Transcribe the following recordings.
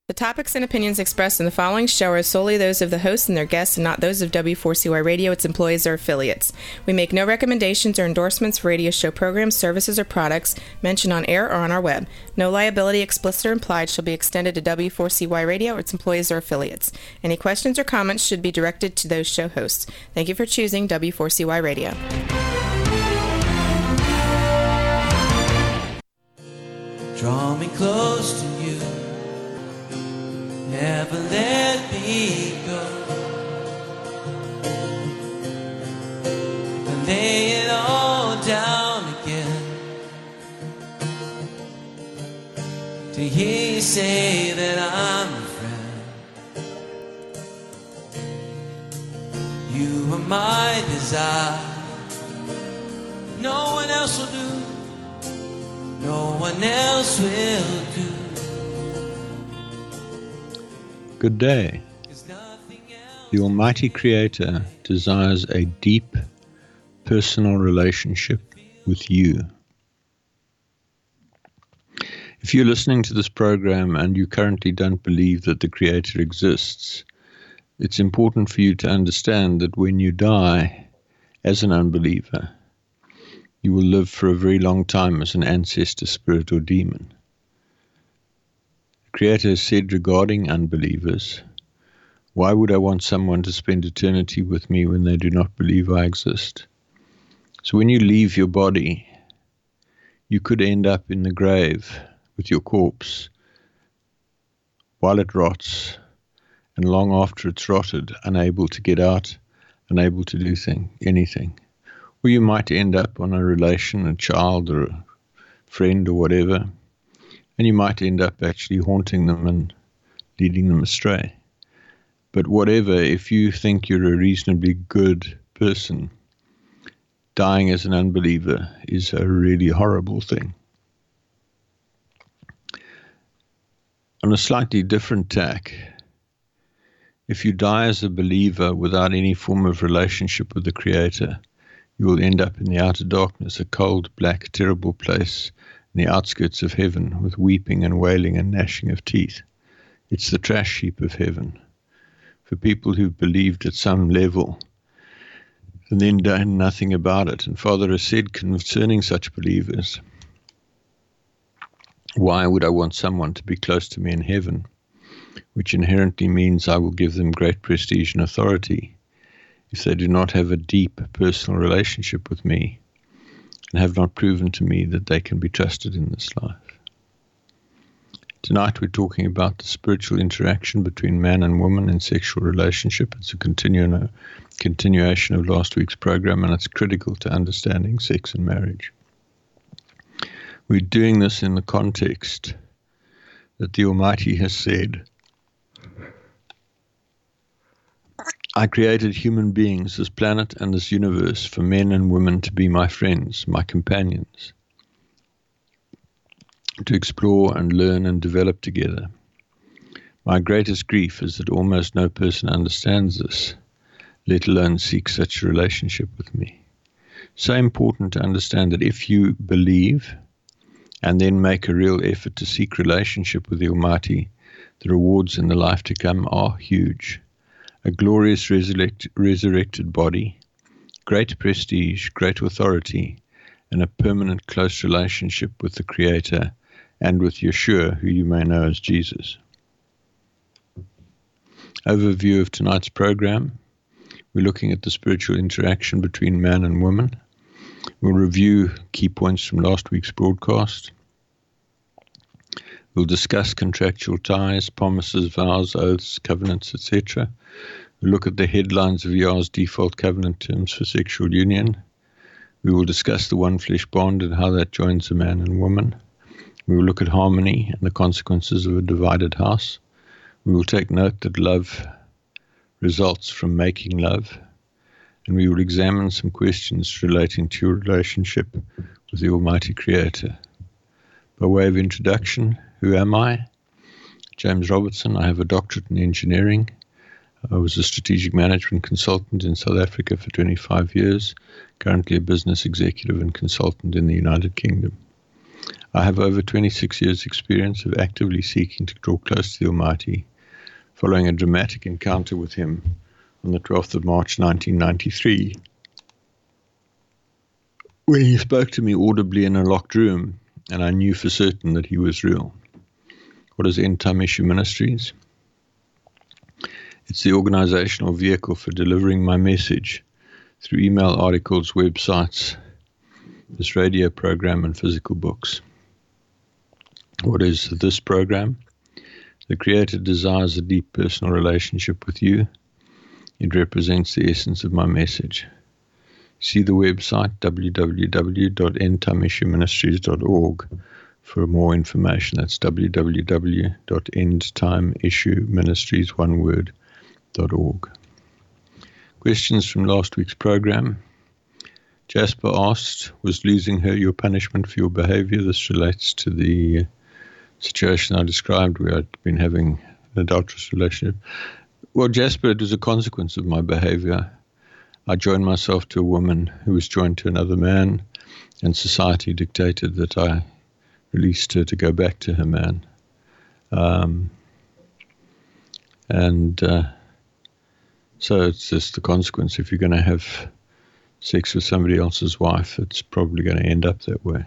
The topics and opinions expressed in the following show are solely those of the host and their guests and not those of W4CY Radio, its employees, or affiliates. We make no recommendations or endorsements for radio show programs, services, or products mentioned on air or on our web. No liability, explicit or implied, shall be extended to W4CY Radio or its employees or affiliates. Any questions or comments should be directed to those show hosts. Thank you for choosing W4CY Radio. Draw me close to you, never let me go, and lay it all down again, to hear you say that I'm a friend. You are my desire, no one else will do. No one else will do. Good day. The Almighty Creator desires a deep personal relationship with you. If you're listening to this program and you currently don't believe that the Creator exists, it's important for you to understand that when you die as an unbeliever, you will live for a very long time as an ancestor spirit or demon. The Creator has said regarding unbelievers, why would I want someone to spend eternity with me when they do not believe I exist? So when you leave your body, you could end up in the grave with your corpse while it rots, and long after it's rotted, unable to get out, unable to do anything. Or you might end up on a relation, a child or a friend or whatever, and you might end up actually haunting them and leading them astray. But whatever, if you think you're a reasonably good person, dying as an unbeliever is a really horrible thing. On a slightly different tack, if you die as a believer without any form of relationship with the Creator, you will end up in the outer darkness, a cold, black, terrible place in the outskirts of heaven with weeping and wailing and gnashing of teeth. It's the trash heap of heaven for people who've believed at some level and then done nothing about it. And Father has said concerning such believers, why would I want someone to be close to me in heaven, which inherently means I will give them great prestige and authority, if they do not have a deep personal relationship with me and have not proven to me that they can be trusted in this life. Tonight we're talking about the spiritual interaction between man and woman in sexual relationship. It's a continuation of last week's program, and it's critical to understanding sex and marriage. We're doing this in the context that the Almighty has said, I created human beings, this planet and this universe, for men and women to be my friends, my companions, to explore and learn and develop together. My greatest grief is that almost no person understands this, let alone seeks such a relationship with me. So important to understand that if you believe and then make a real effort to seek relationship with the Almighty, the rewards in the life to come are huge. A glorious resurrected body, great prestige, great authority, and a permanent close relationship with the Creator and with Yeshua, who you may know as Jesus. Overview of tonight's program. We're looking at the spiritual interaction between man and woman. We'll review key points from last week's broadcast. We'll discuss contractual ties, promises, vows, oaths, covenants, etc. We'll look at the headlines of Yah's default covenant terms for sexual union. We will discuss the one flesh bond and how that joins a man and woman. We will look at harmony and the consequences of a divided house. We will take note that love results from making love. And we will examine some questions relating to your relationship with the Almighty Creator. By way of introduction, who am I? James Robertson. I have a doctorate in engineering. I was a strategic management consultant in South Africa for 25 years, currently a business executive and consultant in the United Kingdom. I have over 26 years' experience of actively seeking to draw close to the Almighty, following a dramatic encounter with Him on the 12th of March 1993, when He spoke to me audibly in a locked room, and I knew for certain that He was real. What is End Time Issue Ministries? It's the organizational vehicle for delivering my message through email, articles, websites, this radio program, and physical books. What is this program? The Creator desires a deep personal relationship with you. It represents the essence of my message. See the website www.endtimeissueministries.org for more information. That's www.endtimeissueministries.org. Questions from last week's program. Jasper asked, was losing her your punishment for your behavior? This relates to the situation I described where I'd been having an adulterous relationship. Well, Jasper, it was a consequence of my behavior. I joined myself to a woman who was joined to another man, and society dictated that I released her to go back to her man. So it's just the consequence. If you're going to have sex with somebody else's wife, it's probably going to end up that way.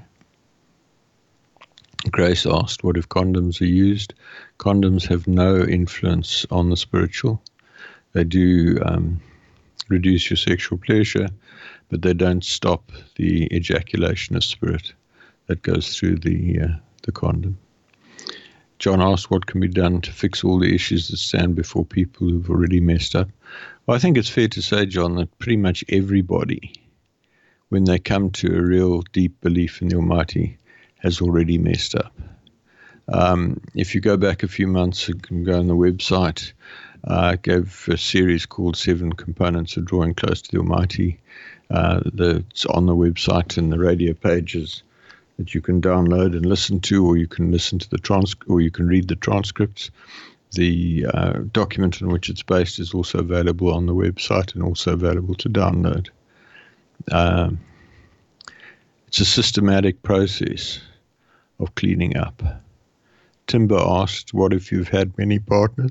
Grace asked, what if condoms are used? Condoms have no influence on the spiritual. They do reduce your sexual pleasure, but they don't stop the ejaculation of spirit that goes through the condom. John asked what can be done to fix all the issues that stand before people who've already messed up. Well, I think it's fair to say, John, that pretty much everybody, when they come to a real deep belief in the Almighty, has already messed up. If you go back a few months, you can go on the website. I gave a series called 7 Components of Drawing Close to the Almighty. It's on the website and the radio pages that you can download and listen to, or you can listen to or you can read the transcripts. The document on which it's based is also available on the website and also available to download. It's a systematic process of cleaning up. Timber asked, what if you've had many partners?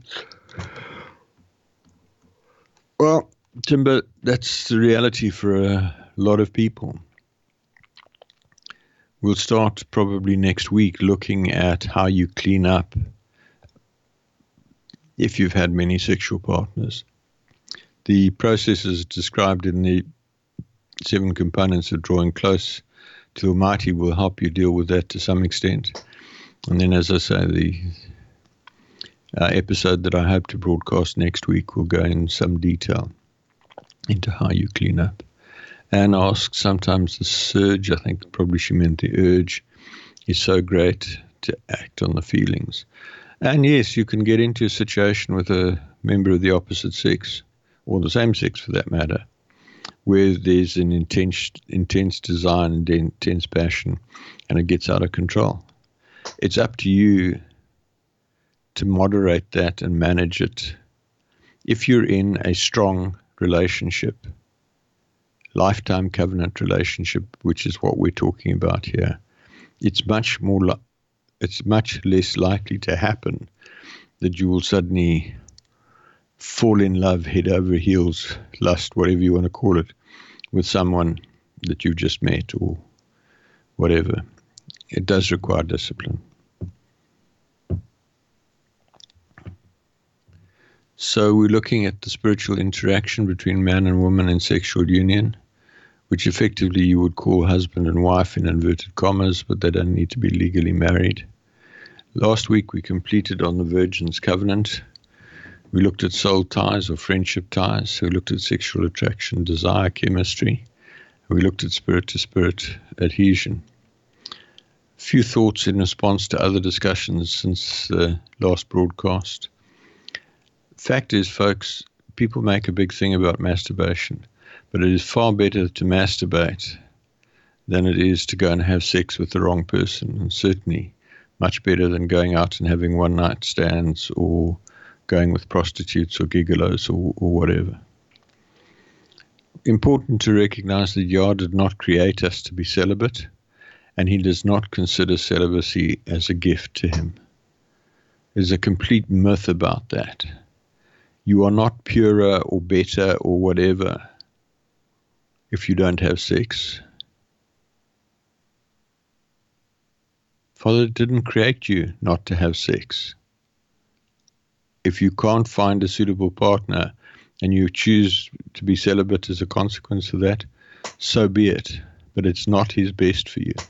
Well, Timber, that's the reality for a lot of people. We'll start probably next week looking at how you clean up if you've had many sexual partners. The processes described in the 7 Components of Drawing Close to the Almighty will help you deal with that to some extent. And then, as I say, the episode that I hope to broadcast next week will go in some detail into how you clean up. Anne asks, sometimes the surge, I think probably she meant the urge, is so great to act on the feelings. And yes, you can get into a situation with a member of the opposite sex, or the same sex for that matter, where there's an intense desire and intense passion, and it gets out of control. It's up to you to moderate that and manage it. If you're in a strong relationship, lifetime covenant relationship, which is what we're talking about here, it's much less likely to happen that you will suddenly fall in love, head over heels, lust, whatever you want to call it, with someone that you've just met or whatever. It does require discipline. So we're looking at the spiritual interaction between man and woman in sexual union, which effectively you would call husband and wife in inverted commas, but they don't need to be legally married. Last week we completed on the Virgin's Covenant. We looked at soul ties or friendship ties. We looked at sexual attraction, desire, chemistry. We looked at spirit-to-spirit adhesion. A few thoughts in response to other discussions since the last broadcast. Fact is, folks, people make a big thing about masturbation, but it is far better to masturbate than it is to go and have sex with the wrong person, and certainly much better than going out and having one-night stands or going with prostitutes or gigolos or whatever. Important to recognize that Yah did not create us to be celibate, and he does not consider celibacy as a gift to him. There's a complete myth about that. You are not purer or better or whatever if you don't have sex. Father didn't create you not to have sex. If you can't find a suitable partner and you choose to be celibate as a consequence of that, so be it. But it's not his best for you.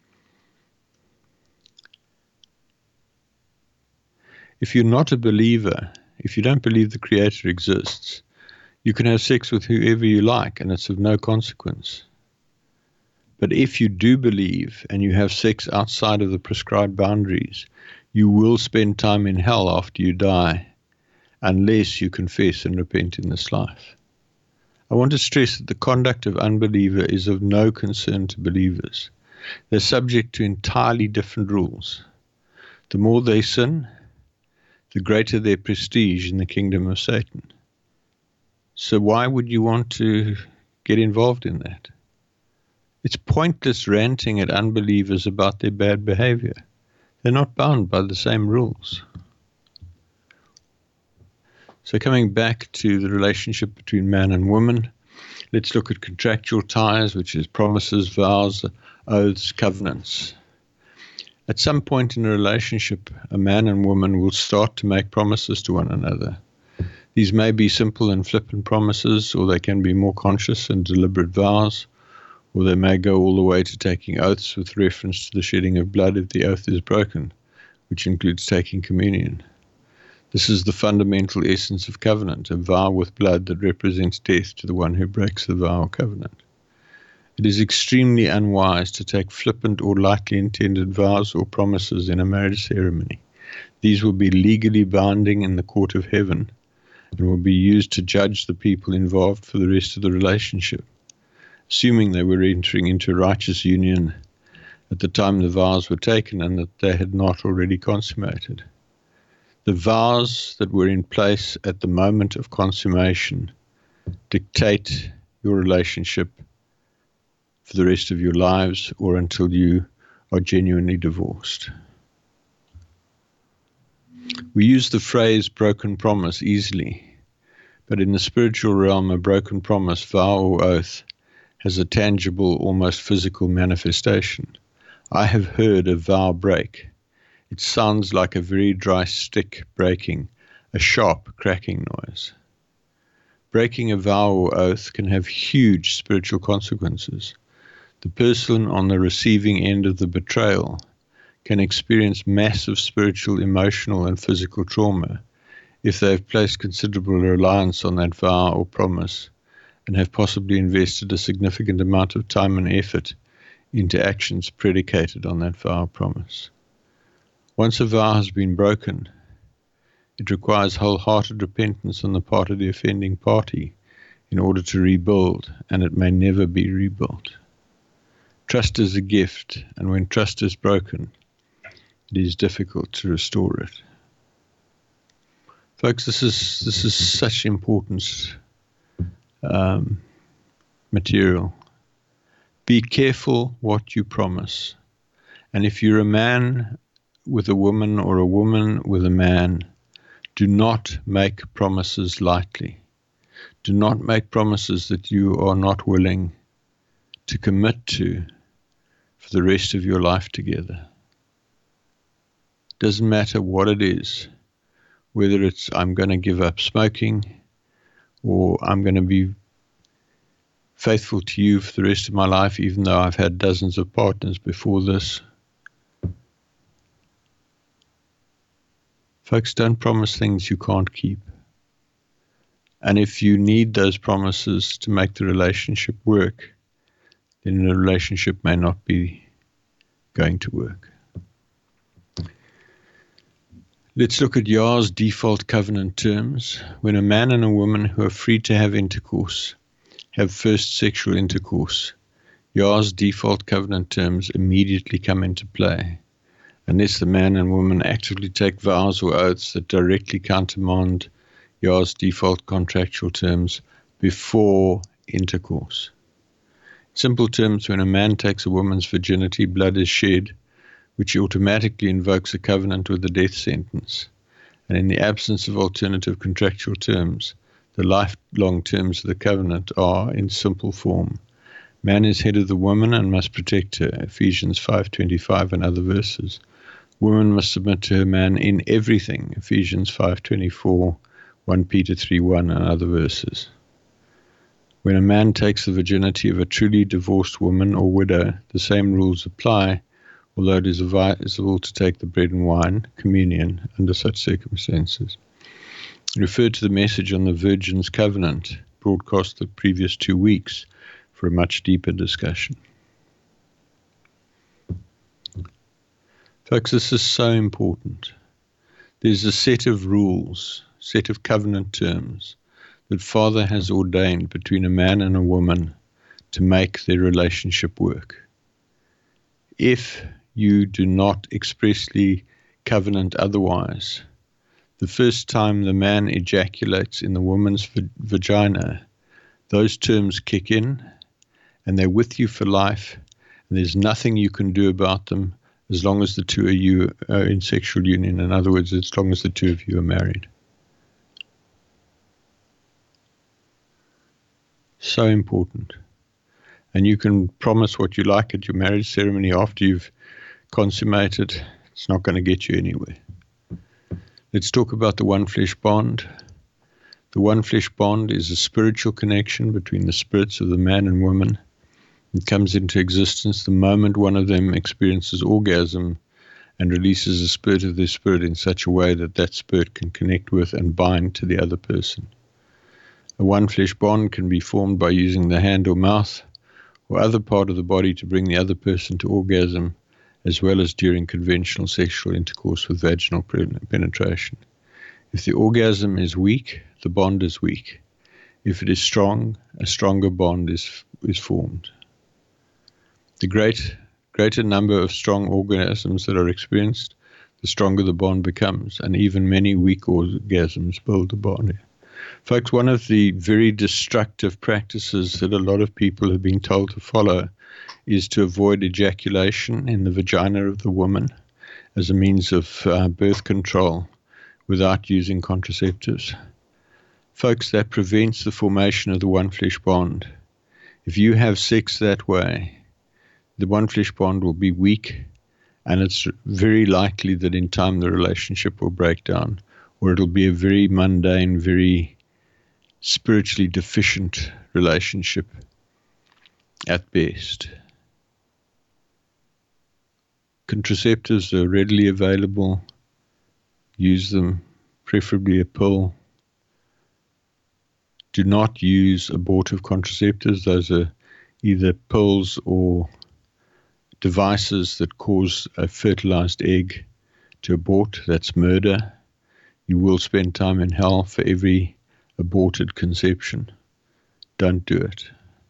If you're not a believer, if you don't believe the Creator exists, you can have sex with whoever you like and it's of no consequence. But if you do believe and you have sex outside of the prescribed boundaries, you will spend time in hell after you die, unless you confess and repent in this life. I want to stress that the conduct of unbeliever is of no concern to believers. They're subject to entirely different rules. The more they sin, the greater their prestige in the kingdom of Satan. So why would you want to get involved in that? It's pointless ranting at unbelievers about their bad behavior. They're not bound by the same rules. So coming back to the relationship between man and woman, let's look at contractual ties, which is promises, vows, oaths, covenants. At some point in a relationship, a man and woman will start to make promises to one another. These may be simple and flippant promises, or they can be more conscious and deliberate vows, or they may go all the way to taking oaths with reference to the shedding of blood if the oath is broken, which includes taking communion. This is the fundamental essence of covenant, a vow with blood that represents death to the one who breaks the vow or covenant. It is extremely unwise to take flippant or lightly intended vows or promises in a marriage ceremony. These will be legally binding in the court of heaven and will be used to judge the people involved for the rest of the relationship, assuming they were entering into a righteous union at the time the vows were taken and that they had not already consummated. The vows that were in place at the moment of consummation dictate your relationship for the rest of your lives or until you are genuinely divorced. We use the phrase broken promise easily, but in the spiritual realm, a broken promise, vow or oath, has a tangible, almost physical manifestation. I have heard a vow break. It sounds like a very dry stick breaking, a sharp cracking noise. Breaking a vow or oath can have huge spiritual consequences. The person on the receiving end of the betrayal can experience massive spiritual, emotional, and physical trauma if they have placed considerable reliance on that vow or promise and have possibly invested a significant amount of time and effort into actions predicated on that vow or promise. Once a vow has been broken, it requires wholehearted repentance on the part of the offending party in order to rebuild, and it may never be rebuilt. Trust is a gift, and when trust is broken, it is difficult to restore it. Folks, this is such important material. Be careful what you promise. And if you're a man with a woman or a woman with a man, do not make promises lightly. Do not make promises that you are not willing to commit to for the rest of your life together. Doesn't matter what it is, whether it's I'm going to give up smoking or I'm going to be faithful to you for the rest of my life, even though I've had dozens of partners before this. Folks, don't promise things you can't keep. And if you need those promises to make the relationship work, then the relationship may not be going to work. Let's look at Yah's default covenant terms. When a man and a woman who are free to have intercourse have first sexual intercourse, Yah's default covenant terms immediately come into play, unless the man and woman actively take vows or oaths that directly countermand Yah's default contractual terms before intercourse. In simple terms, when a man takes a woman's virginity, blood is shed, which automatically invokes a covenant with a death sentence. And in the absence of alternative contractual terms, the lifelong terms of the covenant are, in simple form, man is head of the woman and must protect her, Ephesians 5:25 and other verses. Woman must submit to her man in everything, Ephesians 5:24, 1 Peter 3:1 and other verses. When a man takes the virginity of a truly divorced woman or widow, the same rules apply, although it is advisable to take the bread and wine, communion, under such circumstances. Refer to the message on the Virgin's Covenant, broadcast the previous 2 weeks, for a much deeper discussion. Folks, this is so important. There's a set of rules, set of covenant terms, that Father has ordained between a man and a woman to make their relationship work. If you do not expressly covenant otherwise, the first time the man ejaculates in the woman's vagina, those terms kick in, and they're with you for life, and there's nothing you can do about them as long as the two of you are in sexual union. In other words, as long as the two of you are married. So important. And you can promise what you like at your marriage ceremony after you've consummated. It's not going to get you anywhere. Let's talk about the one flesh bond. The one flesh bond is a spiritual connection between the spirits of the man and woman. It comes into existence the moment one of them experiences orgasm and releases a spurt of their spirit in such a way that that spirit can connect with and bind to the other person. A one flesh bond can be formed by using the hand or mouth or other part of the body to bring the other person to orgasm, as well as during conventional sexual intercourse with vaginal penetration. If the orgasm is weak, the bond is weak. If it is strong, a stronger bond is formed. The greater number of strong orgasms that are experienced, the stronger the bond becomes, and even many weak orgasms build a bond. Folks, one of the very destructive practices that a lot of people have been told to follow is to avoid ejaculation in the vagina of the woman as a means of birth control without using contraceptives. Folks, that prevents the formation of the one flesh bond. If you have sex that way, the one flesh bond will be weak, and it's very likely that in time the relationship will break down, or it'll be a very mundane, very spiritually deficient relationship at best. Contraceptives are readily available. Use them, preferably a pill. Do not use abortive contraceptives. Those are either pills or devices that cause a fertilized egg to abort. That's murder. You will spend time in hell for every aborted conception. Don't do it.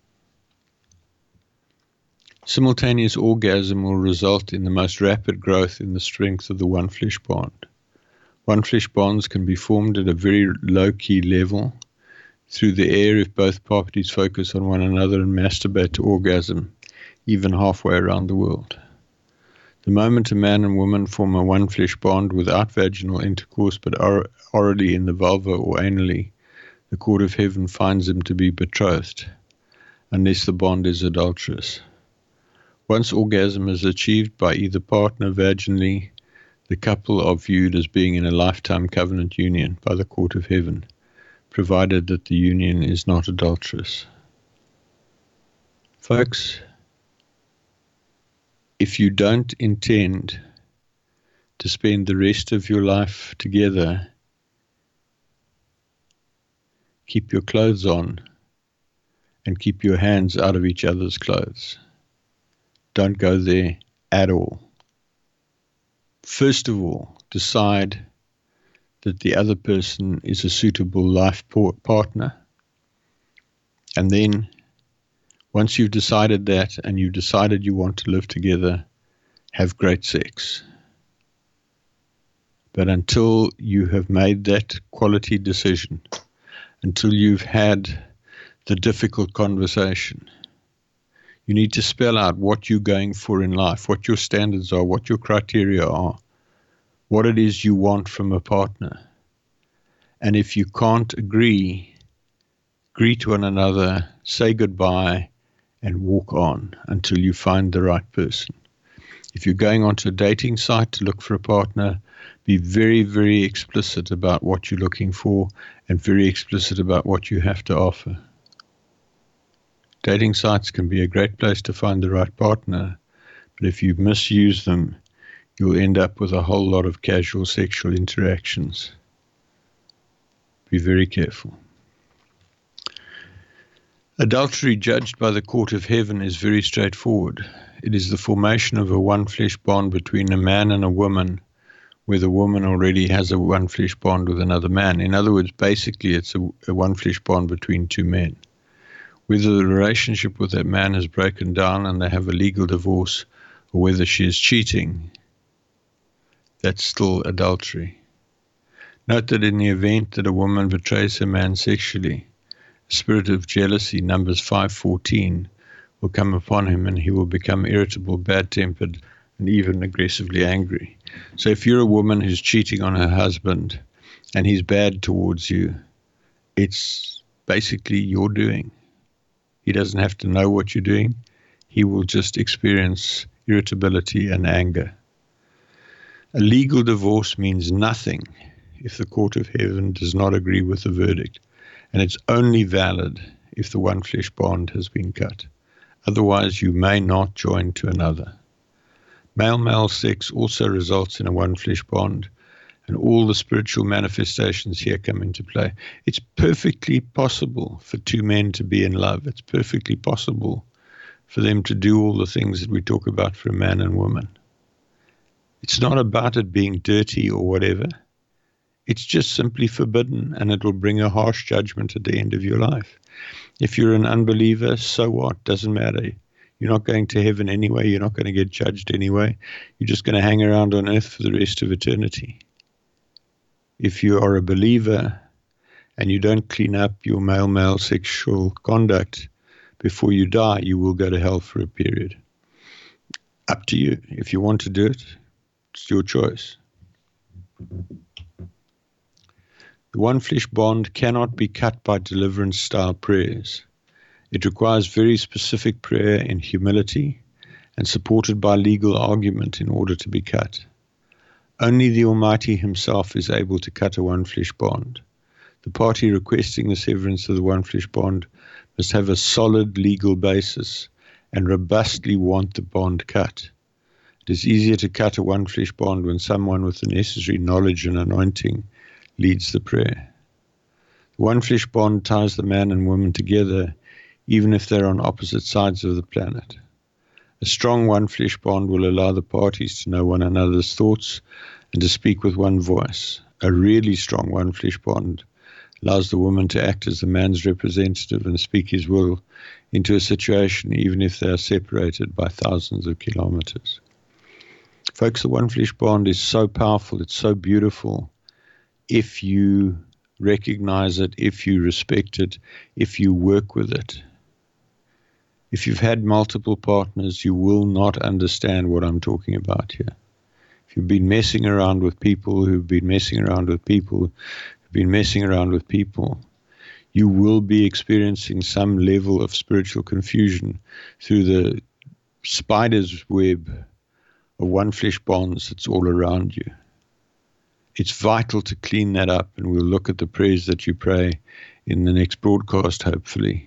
Simultaneous orgasm will result in the most rapid growth in the strength of the one flesh bond. One flesh bonds can be formed at a very low-key level through the air if both parties focus on one another and masturbate to orgasm, even halfway around the world. The moment a man and woman form a one flesh bond without vaginal intercourse but orally in the vulva or anally, the court of heaven finds them to be betrothed, unless the bond is adulterous. Once orgasm is achieved by either partner vaginally, the couple are viewed as being in a lifetime covenant union by the court of heaven, provided that the union is not adulterous. Folks, if you don't intend to spend the rest of your life together, keep your clothes on and keep your hands out of each other's clothes. Don't go there at all. First of all, decide that the other person is a suitable life partner. And then, once you've decided that and you've decided you want to live together, have great sex. But until you have made that quality decision, until you've had the difficult conversation, You need to spell out what you're going for in life, what your standards are, what your criteria are, what it is you want from a partner. And if you can't agree, greet one another, say goodbye, and walk on until you find the right person. If you're going onto a dating site to look for a partner, be very, very explicit about what you're looking for and very explicit about what you have to offer. Dating sites can be a great place to find the right partner, but if you misuse them, you'll end up with a whole lot of casual sexual interactions. Be very careful. Adultery judged by the court of heaven is very straightforward. It is the formation of a one-flesh bond between a man and a woman, where the woman already has a one-flesh bond with another man. In other words, basically it's a one-flesh bond between two men. Whether the relationship with that man has broken down and they have a legal divorce, or whether she is cheating, that's still adultery. Note that in the event that a woman betrays her man sexually, a spirit of jealousy, Numbers 5:14, will come upon him and he will become irritable, bad-tempered, and even aggressively angry. So if you're a woman who's cheating on her husband and he's bad towards you, it's basically your doing. He doesn't have to know what you're doing. He will just experience irritability and anger. A legal divorce means nothing if the court of heaven does not agree with the verdict, and it's only valid if the one-flesh bond has been cut. Otherwise, you may not join to another. Male-male sex also results in a one-flesh bond, and all the spiritual manifestations here come into play. It's perfectly possible for two men to be in love. It's perfectly possible for them to do all the things that we talk about for a man and woman. It's not about it being dirty or whatever. It's just simply forbidden, and it will bring a harsh judgment at the end of your life. If you're an unbeliever, so what? Doesn't matter. You're not going to heaven anyway. You're not going to get judged anyway. You're just going to hang around on earth for the rest of eternity. If you are a believer and you don't clean up your male-male sexual conduct before you die, you will go to hell for a period. Up to you. If you want to do it, it's your choice. The one-flesh bond cannot be cut by deliverance-style prayers. It requires very specific prayer in humility and supported by legal argument in order to be cut. Only the Almighty Himself is able to cut a one-flesh bond. The party requesting the severance of the one-flesh bond must have a solid legal basis and robustly want the bond cut. It is easier to cut a one-flesh bond when someone with the necessary knowledge and anointing leads the prayer. The one-flesh bond ties the man and woman together, even if they're on opposite sides of the planet. A strong one-flesh bond will allow the parties to know one another's thoughts and to speak with one voice. A really strong one-flesh bond allows the woman to act as the man's representative and speak his will into a situation, even if they are separated by thousands of kilometers. Folks, the one-flesh bond is so powerful, it's so beautiful, if you recognize it, if you respect it, if you work with it. If you've had multiple partners, you will not understand what I'm talking about here. If you've been messing around with people who've been messing around with people who've been messing around with people, you will be experiencing some level of spiritual confusion through the spider's web of one-flesh bonds that's all around you. It's vital to clean that up, and we'll look at the prayers that you pray in the next broadcast, hopefully.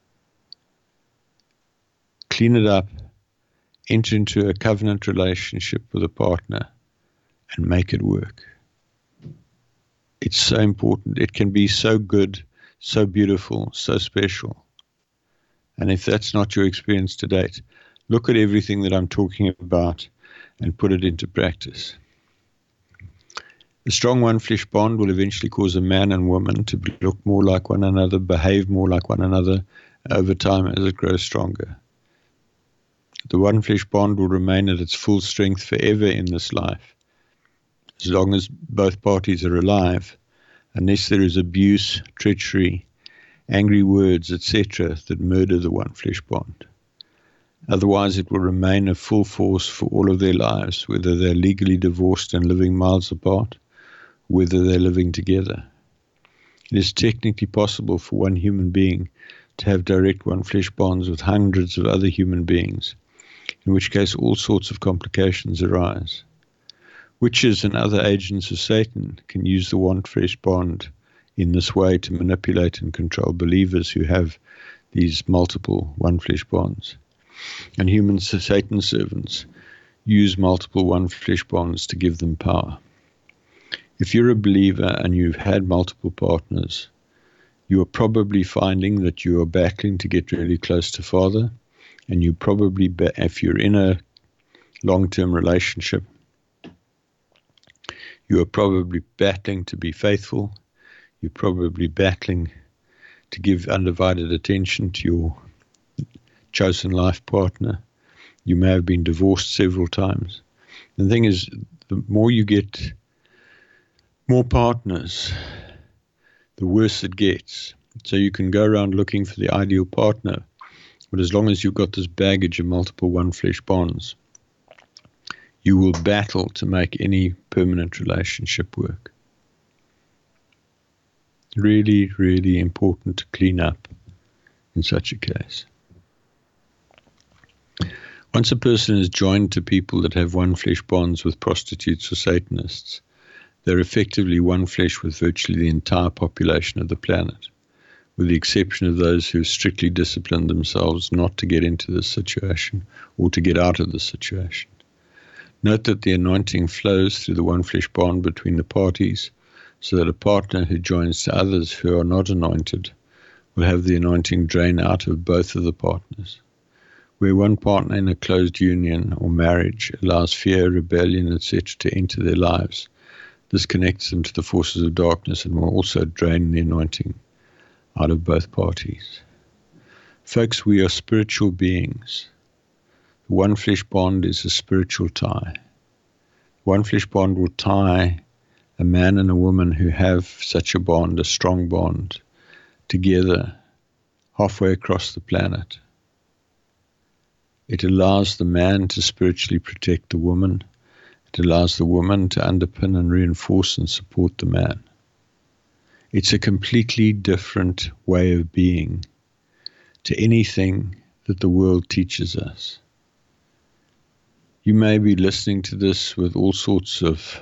Clean it up, enter into a covenant relationship with a partner, and make it work. It's so important. It can be so good, so beautiful, so special. And if that's not your experience to date, look at everything that I'm talking about and put it into practice. A strong one-flesh bond will eventually cause a man and woman to look more like one another, behave more like one another over time as it grows stronger. The one-flesh bond will remain at its full strength forever in this life, as long as both parties are alive, unless there is abuse, treachery, angry words, etc., that murder the one-flesh bond. Otherwise, it will remain a full force for all of their lives, whether they're legally divorced and living miles apart, whether they're living together. It is technically possible for one human being to have direct one-flesh bonds with hundreds of other human beings, in which case all sorts of complications arise. Witches and other agents of Satan can use the one-flesh bond in this way to manipulate and control believers who have these multiple one-flesh bonds. And human Satan servants use multiple one-flesh bonds to give them power. If you're a believer and you've had multiple partners, you are probably finding that you are battling to get really close to Father, and you probably, if you're in a long-term relationship, you are probably battling to be faithful. You're probably battling to give undivided attention to your chosen life partner. You may have been divorced several times. The thing is, the more you get more partners, the worse it gets. So you can go around looking for the ideal partner, but as long as you've got this baggage of multiple one-flesh bonds, you will battle to make any permanent relationship work. Really, really important to clean up in such a case. Once a person is joined to people that have one-flesh bonds with prostitutes or Satanists, they're effectively one flesh with virtually the entire population of the planet, with the exception of those who have strictly disciplined themselves not to get into this situation or to get out of this situation. Note that the anointing flows through the one-flesh bond between the parties, so that a partner who joins to others who are not anointed will have the anointing drain out of both of the partners. Where one partner in a closed union or marriage allows fear, rebellion, etc. to enter their lives, this connects them to the forces of darkness and will also drain the anointing out of both parties. Folks, we are spiritual beings. The one-flesh bond is a spiritual tie. One-flesh bond will tie a man and a woman who have such a bond, a strong bond, together halfway across the planet. It allows the man to spiritually protect the woman. It allows the woman to underpin and reinforce and support the man. It's a completely different way of being to anything that the world teaches us. You may be listening to this with all sorts of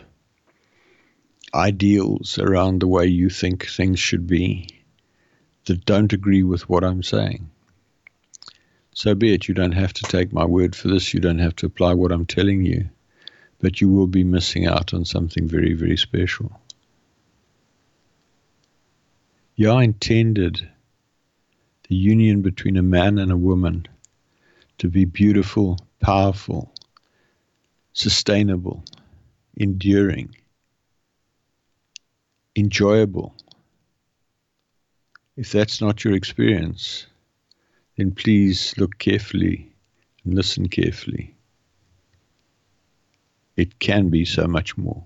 ideals around the way you think things should be that don't agree with what I'm saying. So be it. You don't have to take my word for this. You don't have to apply what I'm telling you. But you will be missing out on something very, very special. Yah intended the union between a man and a woman to be beautiful, powerful, sustainable, enduring, enjoyable. If that's not your experience, then please look carefully and listen carefully. It can be so much more.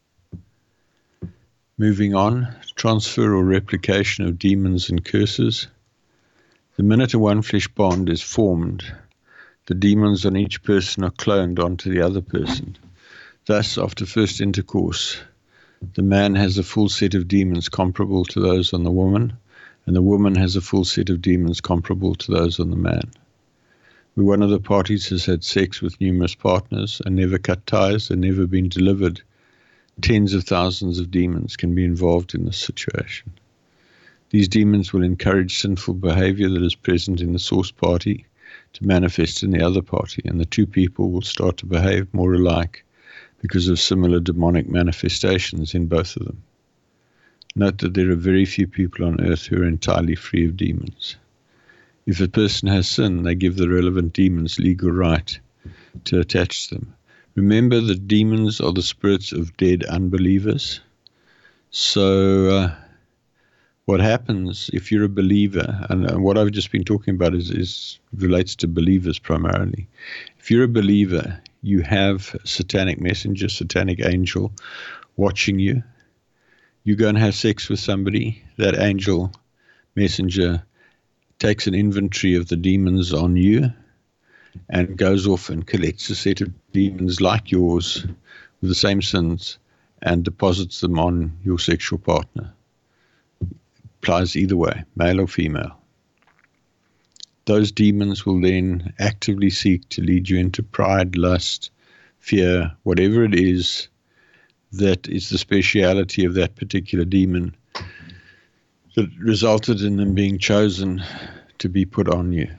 Moving on, transfer or replication of demons and curses. The minute a one-flesh bond is formed, the demons on each person are cloned onto the other person. Thus, after first intercourse, the man has a full set of demons comparable to those on the woman, and the woman has a full set of demons comparable to those on the man. Where one of the parties has had sex with numerous partners and never cut ties and never been delivered, tens of thousands of demons can be involved in this situation. These demons will encourage sinful behavior that is present in the source party to manifest in the other party, and the two people will start to behave more alike because of similar demonic manifestations in both of them. Note that there are very few people on earth who are entirely free of demons. If a person has sin, they give the relevant demons legal right to attach to them. Remember that demons are the spirits of dead unbelievers. So what happens if you're a believer, and what I've just been talking about is relates to believers primarily. If you're a believer, you have a satanic messenger, satanic angel watching you. You go and have sex with somebody, that angel messenger takes an inventory of the demons on you, and goes off and collects a set of demons like yours with the same sins and deposits them on your sexual partner. Applies either way, male or female. Those demons will then actively seek to lead you into pride, lust, fear, whatever it is that is the speciality of that particular demon that resulted in them being chosen to be put on you.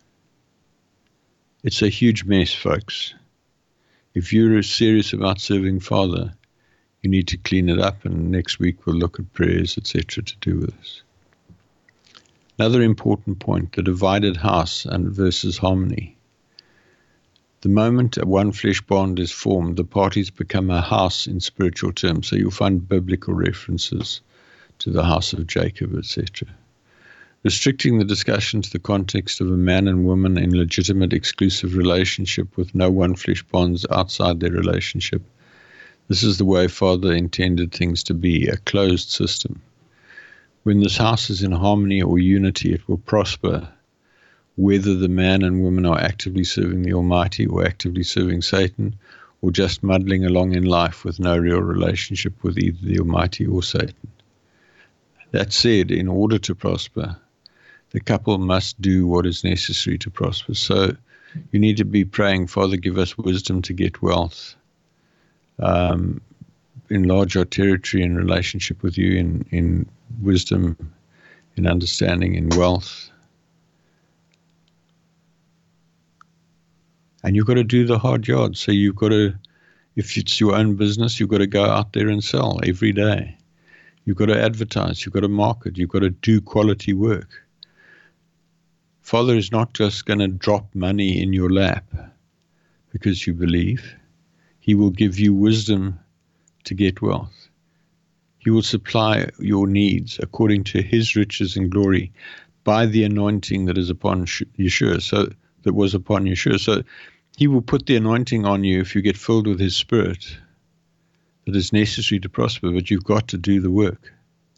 It's a huge mess, folks. If you're serious about serving Father, you need to clean it up, and next week we'll look at prayers, etc., to do with this. Another important point, the divided house and versus harmony. The moment a one flesh bond is formed, the parties become a house in spiritual terms. So you'll find biblical references to the house of Jacob, etc. Restricting the discussion to the context of a man and woman in legitimate exclusive relationship with no one flesh bonds outside their relationship. This is the way Father intended things to be, a closed system. When this house is in harmony or unity, it will prosper, whether the man and woman are actively serving the Almighty or actively serving Satan, or just muddling along in life with no real relationship with either the Almighty or Satan. That said, in order to prosper, the couple must do what is necessary to prosper. So you need to be praying, Father, give us wisdom to get wealth. Enlarge our territory in relationship with you in wisdom, in understanding, in wealth. And you've got to do the hard yards. So you've got to, if it's your own business, you've got to go out there and sell every day. You've got to advertise. You've got to market. You've got to do quality work. Father is not just going to drop money in your lap because you believe. He will give you wisdom to get wealth. He will supply your needs according to his riches and glory by the anointing that is upon Yeshua. So that was upon Yeshua. So he will put the anointing on you if you get filled with his Spirit that is necessary to prosper, but you've got to do the work.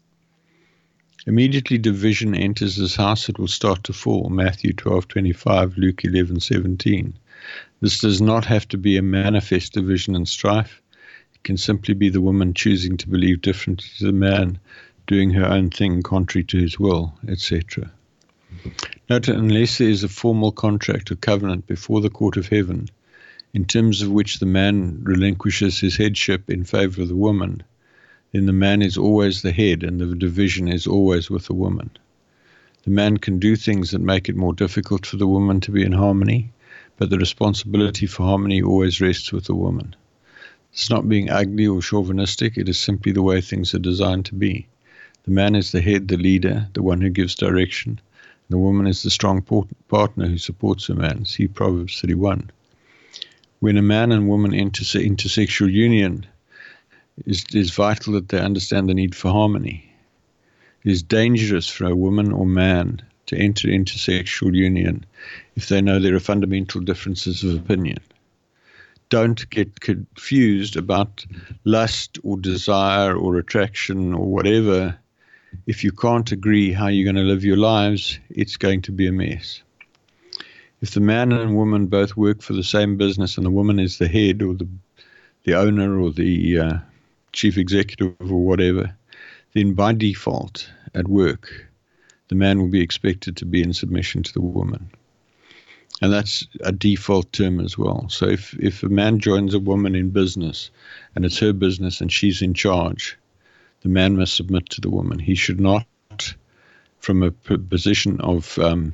Immediately division enters this house, it will start to fall. Matthew 12:25, Luke 11:17. This does not have to be a manifest division and strife. It can simply be the woman choosing to believe differently to the man, doing her own thing contrary to his will, etc. Note, unless there is a formal contract or covenant before the court of heaven, in terms of which the man relinquishes his headship in favor of the woman, then the man is always the head and the division is always with the woman. The man can do things that make it more difficult for the woman to be in harmony, but the responsibility for harmony always rests with the woman. It's not being ugly or chauvinistic, it is simply the way things are designed to be. The man is the head, the leader, the one who gives direction. The woman is the strong partner who supports the man. See Proverbs 31. When a man and woman enter sexual union, it is vital that they understand the need for harmony. It is dangerous for a woman or man to enter into sexual union if they know there are fundamental differences of opinion. Don't get confused about lust or desire or attraction or whatever. If you can't agree how you're going to live your lives, it's going to be a mess. If the man and woman both work for the same business and the woman is the head or the owner or the chief executive or whatever, then by default at work, the man will be expected to be in submission to the woman. And that's a default term as well. So if a man joins a woman in business and it's her business and she's in charge, the man must submit to the woman. He should not, from a position of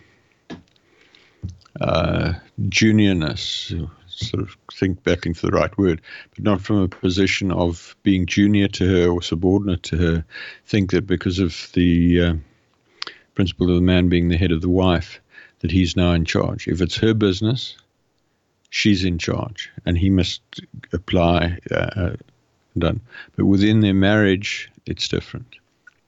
juniorness, sort of think back into the right word, but not from a position of being junior to her or subordinate to her, think that because of the principle of the man being the head of the wife, that he's now in charge. If it's her business, she's in charge, and he must apply done. But within their marriage, it's different.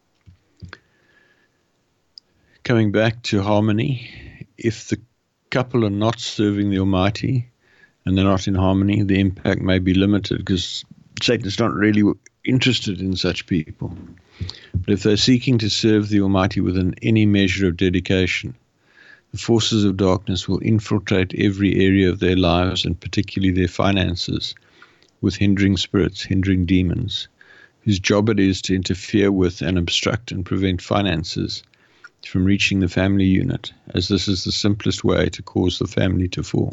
Coming back to harmony, if the couple are not serving the Almighty and they're not in harmony, the impact may be limited because Satan's not really interested in such people. But if they're seeking to serve the Almighty within any measure of dedication, the The forces of darkness will infiltrate every area of their lives, and particularly their finances, with hindering spirits, hindering demons, whose job it is to interfere with and obstruct and prevent finances from reaching the family unit, as this is the simplest way to cause the family to fall.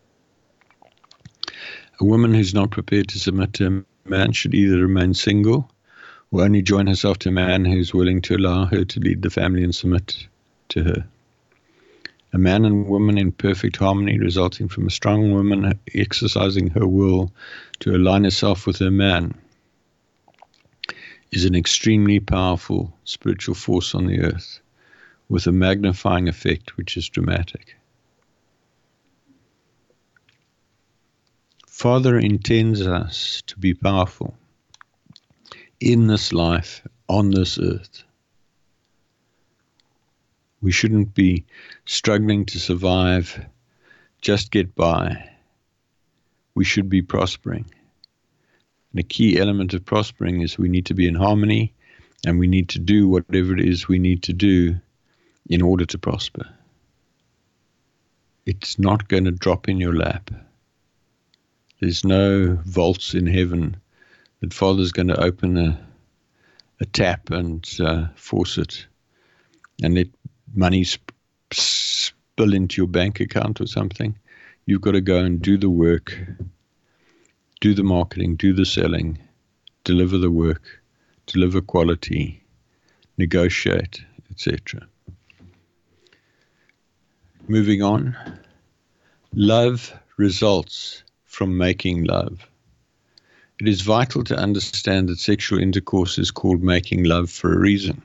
A woman who's not prepared to submit to a man should either remain single or only join herself to a man who's willing to allow her to lead the family and submit to her. A man and woman in perfect harmony, resulting from a strong woman exercising her will to align herself with her man, is an extremely powerful spiritual force on the earth, with a magnifying effect which is dramatic. Father intends us to be powerful in this life, on this earth. We shouldn't be struggling to survive, just get by. We should be prospering. And a key element of prospering is we need to be in harmony, and we need to do whatever it is we need to do in order to prosper. It's not going to drop in your lap. There's no vaults in heaven that Father's going to open a tap and force it and let money spill into your bank account or something. You've got to go and do the work, do the marketing, do the selling, deliver the work, deliver quality, negotiate, etc. Moving on. Love results from making love. It is vital to understand that sexual intercourse is called making love for a reason.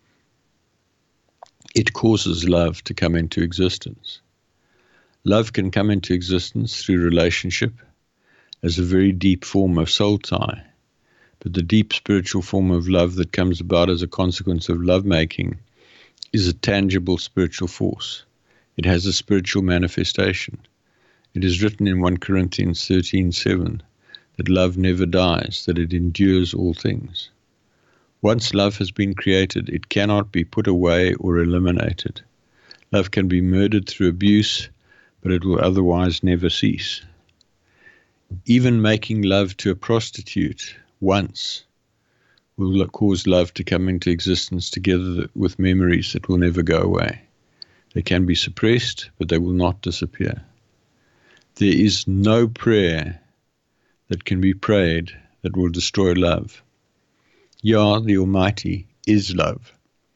It causes love to come into existence. Love can come into existence through relationship as a very deep form of soul tie, but the deep spiritual form of love that comes about as a consequence of lovemaking is a tangible spiritual force. It has a spiritual manifestation. It is written in 1 Corinthians 13:7 that love never dies, that it endures all things. Once love has been created, it cannot be put away or eliminated. Love can be murdered through abuse, but it will otherwise never cease. Even making love to a prostitute once will cause love to come into existence together with memories that will never go away. They can be suppressed, but they will not disappear. There is no prayer that can be prayed that will destroy love. Yah, the Almighty, is love.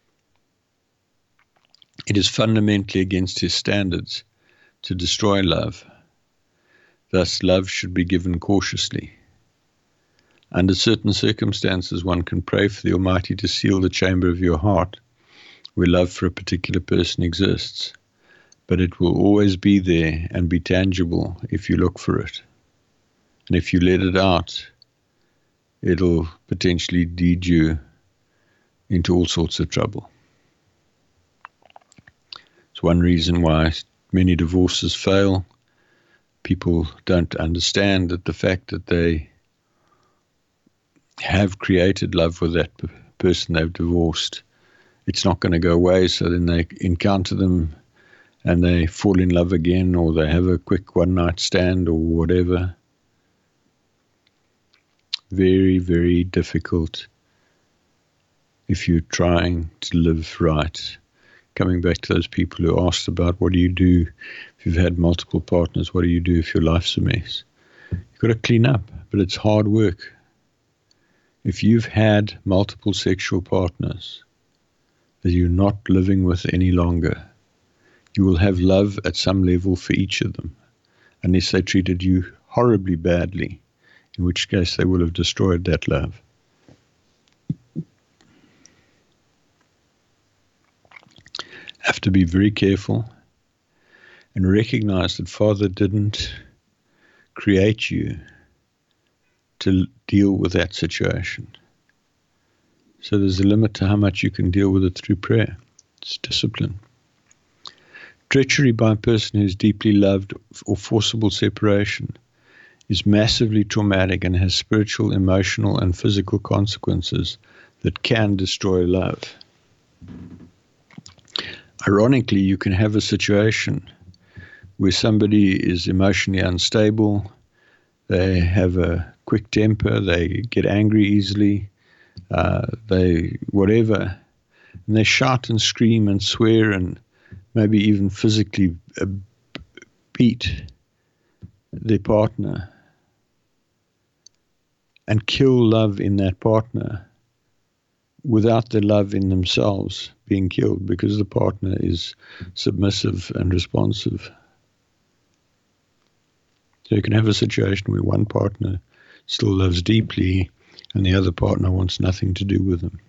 It is fundamentally against His standards to destroy love. Thus, love should be given cautiously. Under certain circumstances, one can pray for the Almighty to seal the chamber of your heart where love for a particular person exists, but it will always be there and be tangible if you look for it. And if you let it out, it'll potentially lead you into all sorts of trouble. It's one reason why many divorces fail. People don't understand that the fact that they have created love with that person they've divorced, it's not going to go away, so then they encounter them and they fall in love again, or they have a quick one-night stand or whatever. Very, very difficult if you're trying to live right. Coming back to those people who asked about what do you do if you've had multiple partners, what do you do if your life's a mess? You've got to clean up, but it's hard work. If you've had multiple sexual partners that you're not living with any longer, you will have love at some level for each of them, unless they treated you horribly badly, in which case they will have destroyed that love. Have to be very careful and recognize that Father didn't create you to deal with that situation. So there's a limit to how much you can deal with it through prayer. It's discipline. Treachery by a person who's deeply loved or forcible separation is massively traumatic and has spiritual, emotional, and physical consequences that can destroy love. Ironically, you can have a situation where somebody is emotionally unstable, they have a quick temper, they get angry easily, they whatever, and they shout and scream and swear and maybe even physically beat their partner and kill love in that partner without the love in themselves being killed because the partner is submissive and responsive. So you can have a situation where one partner still loves deeply and the other partner wants nothing to do with them.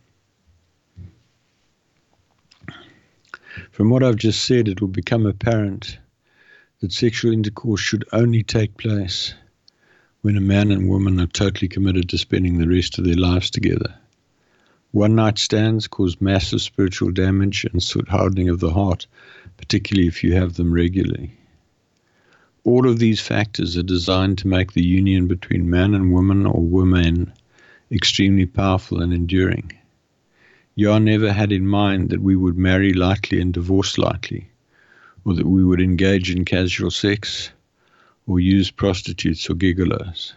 From what I've just said, it will become apparent that sexual intercourse should only take place when a man and woman are totally committed to spending the rest of their lives together. One-night stands cause massive spiritual damage and hardening of the heart, particularly if you have them regularly. All of these factors are designed to make the union between man and woman or women extremely powerful and enduring. Yah never had in mind that we would marry lightly and divorce lightly, or that we would engage in casual sex, or use prostitutes or gigolos.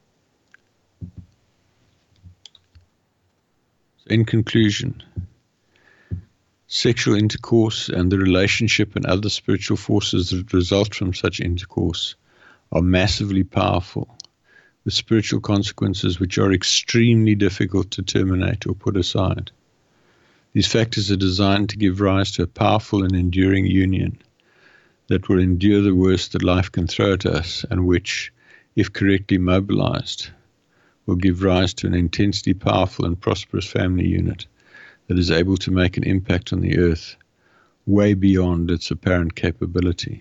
In conclusion, sexual intercourse and the relationship and other spiritual forces that result from such intercourse are massively powerful, with spiritual consequences which are extremely difficult to terminate or put aside. These factors are designed to give rise to a powerful and enduring union that will endure the worst that life can throw at us, and which, if correctly mobilized, will give rise to an intensely powerful and prosperous family unit that is able to make an impact on the earth way beyond its apparent capability.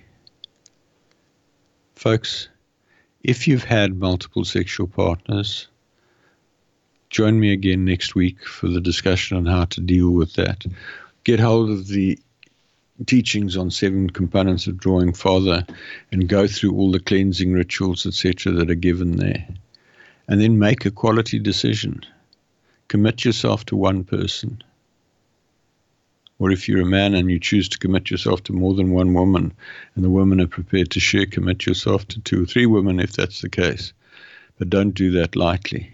Folks, if you've had multiple sexual partners, join me again next week for the discussion on how to deal with that. Get hold of the teachings on 7 components of drawing Father and go through all the cleansing rituals, etc., that are given there. And then make a quality decision. Commit yourself to one person. Or if you're a man and you choose to commit yourself to more than one woman, and the women are prepared to share, commit yourself to 2 or 3 women if that's the case. But don't do that lightly.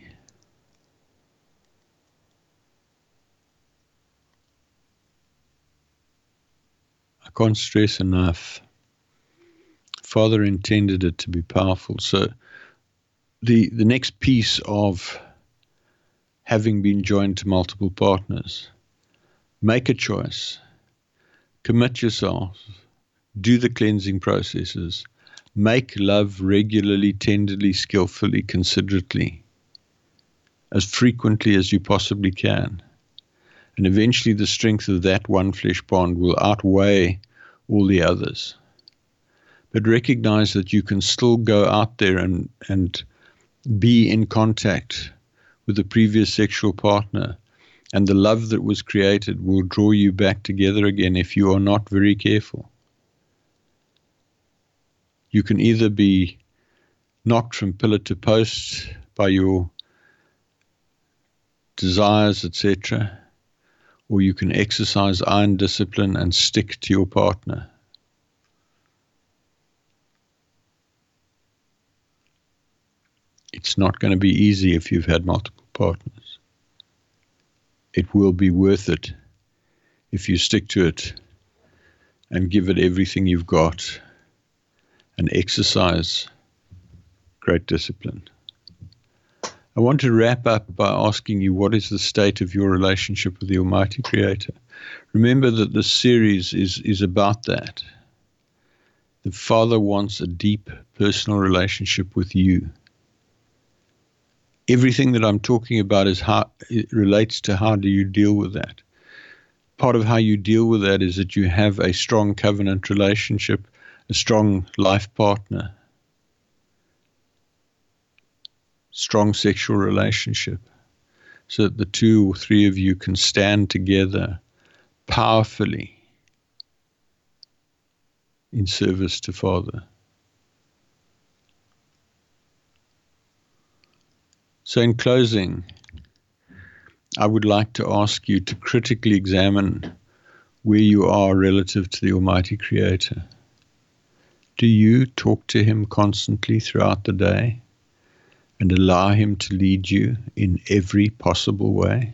I can't stress enough, Father intended it to be powerful. So the next piece of having been joined to multiple partners, make a choice, commit yourself, do the cleansing processes, make love regularly, tenderly, skillfully, considerately, as frequently as you possibly can. And eventually the strength of that one flesh bond will outweigh all the others. But recognize that you can still go out there and be in contact with the previous sexual partner, and the love that was created will draw you back together again if you are not very careful. You can either be knocked from pillar to post by your desires, etc., or you can exercise iron discipline and stick to your partner. It's not going to be easy if you've had multiple partners. It will be worth it if you stick to it and give it everything you've got and exercise great discipline. I want to wrap up by asking you, what is the state of your relationship with the Almighty Creator? Remember that this series is about that. The Father wants a deep personal relationship with you. Everything that I'm talking about is how it relates to how do you deal with that. Part of how you deal with that is that you have a strong covenant relationship, a strong life partner, strong sexual relationship, so that the 2 or 3 of you can stand together powerfully in service to Father. So in closing, I would like to ask you to critically examine where you are relative to the Almighty Creator? Do you talk to Him constantly throughout the day and allow Him to lead you in every possible way?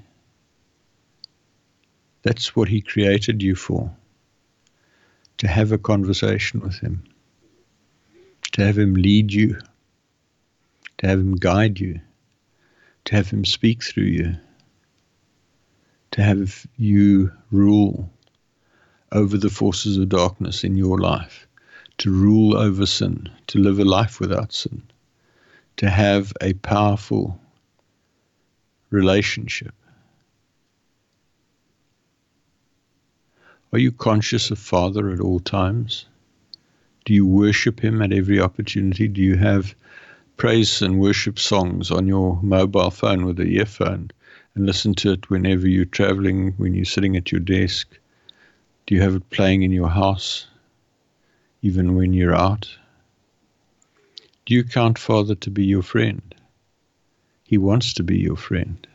That's what He created you for, to have a conversation with Him, to have Him lead you, to have Him guide you, to have Him speak through you, to have you rule over the forces of darkness in your life, to rule over sin, to live a life without sin, to have a powerful relationship. Are you conscious of Father at all times? Do you worship Him at every opportunity? Do you have praise and worship songs on your mobile phone with an earphone and listen to it whenever you're traveling, when you're sitting at your desk? Do you have it playing in your house, even when you're out? Do you count Father to be your friend? He wants to be your friend.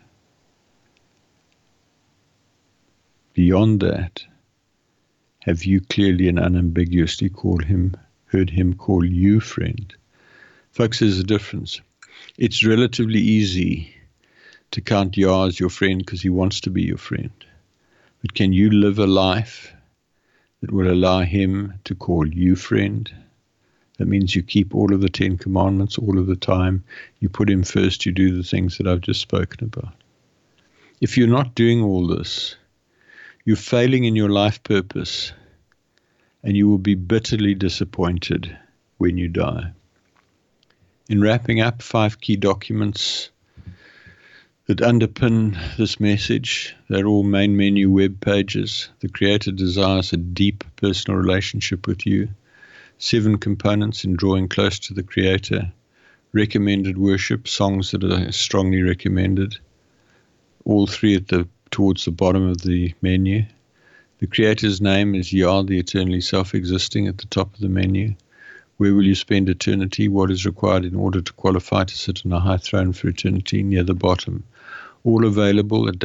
Beyond that, have you clearly and unambiguously heard Him call you friend? Folks, there's a difference. It's relatively easy to count Yah as your friend because He wants to be your friend. But can you live a life that will allow Him to call you friend? That means you keep all of the 10 Commandments all of the time. You put Him first. You do the things that I've just spoken about. If you're not doing all this, you're failing in your life purpose, and you will be bitterly disappointed when you die. In wrapping up, 5 key documents that underpin this message. They're all main menu web pages. The Creator desires a deep personal relationship with you. 7 components in drawing close to the Creator. Recommended worship, songs that are strongly recommended. All 3 towards the bottom of the menu. The Creator's name is Yah, the eternally self-existing, at the top of the menu. Where will you spend eternity? What is required in order to qualify to sit on a high throne for eternity? Near the bottom. All available at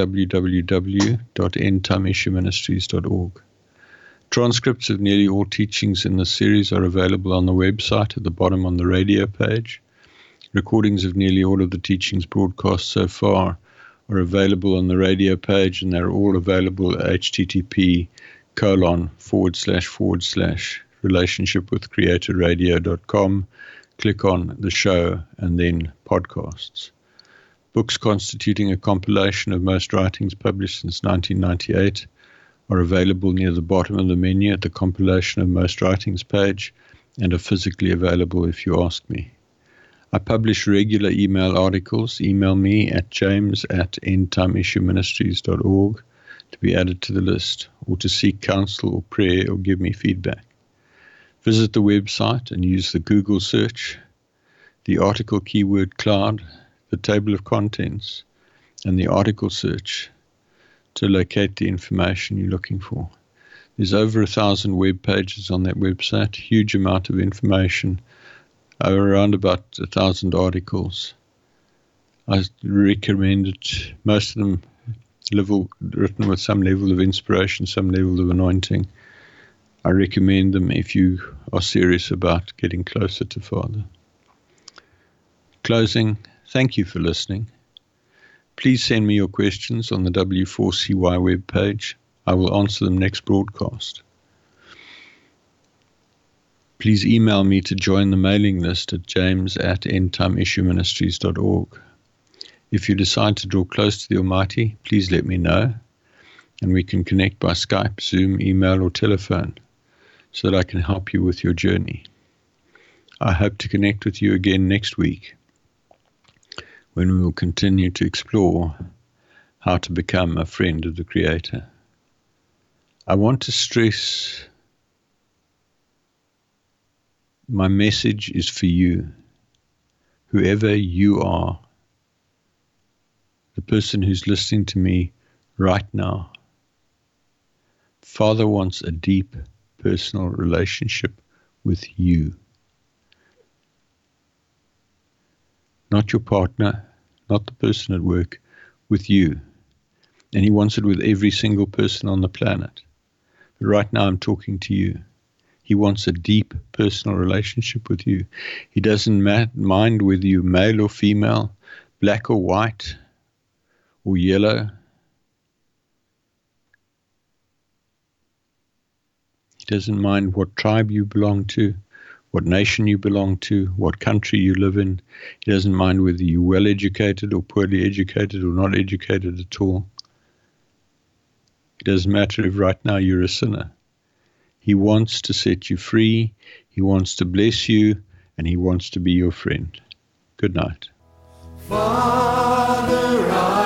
www.endtimeissueministries.org. Transcripts of nearly all teachings in this series are available on the website at the bottom on the radio page. Recordings of nearly all of the teachings broadcast so far are available on the radio page, and they're all available at http://relationshipwithcreatorradio.com. Click on the show and then podcasts. Books constituting a compilation of most writings published since 1998 are available near the bottom of the menu at the compilation of most writings page and are physically available if you ask me. I publish regular email articles. Email me at james@endtimeissueministries.org to be added to the list, or to seek counsel or prayer or give me feedback. Visit the website and use the Google search, the article keyword cloud, the table of contents, and the article search to locate the information you're looking for. There's over 1,000 web pages on that website, huge amount of information, around about 1,000 articles. I recommend it, most of them written with some level of inspiration, some level of anointing. I recommend them if you are serious about getting closer to Father. Closing, thank you for listening. Please send me your questions on the W4CY webpage. I will answer them next broadcast. Please email me to join the mailing list at james@endtimeissueministries.org. If you decide to draw close to the Almighty, please let me know, and we can connect by Skype, Zoom, email, or telephone so that I can help you with your journey. I hope to connect with you again next week, when we will continue to explore how to become a friend of the Creator. I want to stress my message is for you, whoever you are, the person who's listening to me right now. Father wants a deep personal relationship with you. Not your partner, not the person at work, with you. And He wants it with every single person on the planet. Right now I'm talking to you. He wants a deep personal relationship with you. He doesn't mind whether you're male or female, black or white, or yellow. He doesn't mind what tribe you belong to, what nation you belong to, what country you live in. He doesn't mind whether you're well-educated or poorly educated or not educated at all. It doesn't matter if right now you're a sinner. He wants to set you free, he wants to bless you, and he wants to be your friend. Good night. Father,